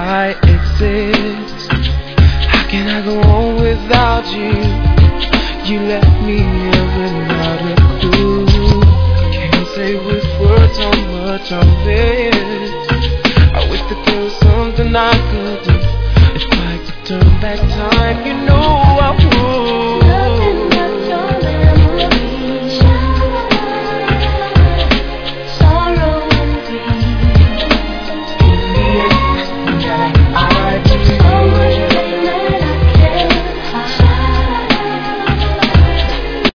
I exist. How can I go on without you? You left me here without a clue. Can't say with words how much I miss. I wish that there was something I could do. If I could turn back time, you know I would.